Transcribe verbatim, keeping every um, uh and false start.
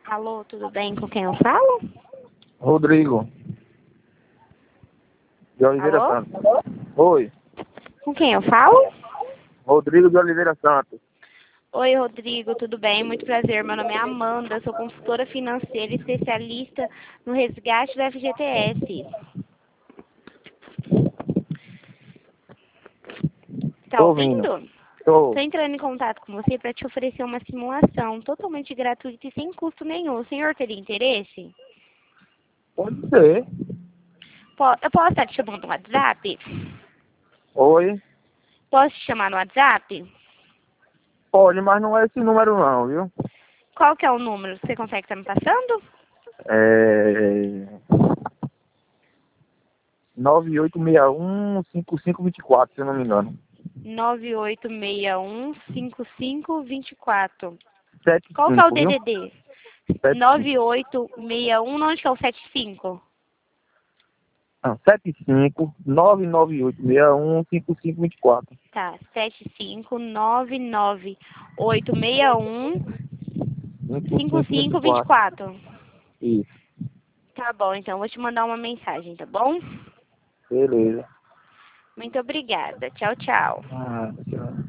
Alô, tudo bem? Com quem eu falo? Rodrigo. De Oliveira Alô? Santos. Oi. Com quem eu falo? Rodrigo de Oliveira Santos. Oi, Rodrigo, tudo bem? Muito prazer. Meu nome é Amanda, sou consultora financeira e especialista no resgate do F G T S. Tá Tô ouvindo. ouvindo? Tô. Estou entrando em contato com você para te oferecer uma simulação totalmente gratuita e sem custo nenhum. O senhor teria interesse? Pode ser. Po- Eu posso estar te chamando no WhatsApp? Oi. Posso te chamar no WhatsApp? Pode, mas não é esse número não, viu? Qual que é o número? Você consegue estar me passando? É... nove oito seis um, cinco cinco dois quatro, se eu não me engano. nove oito seis um, cinco cinco dois quatro. Sete Qual que é o cinco, viu? D D D? Sete nove cinco. oito seis um, onde que é o setenta e cinco? Não, sete cinco, nove nove oito seis um, cinco cinco dois quatro. Tá, sete cinco nove nove oito seis um, cinco cinco dois cinco cinco dois quatro. quatro. Isso. Tá bom, então vou te mandar uma mensagem, tá bom? Beleza. Muito obrigada. Tchau, tchau. Ah, tchau.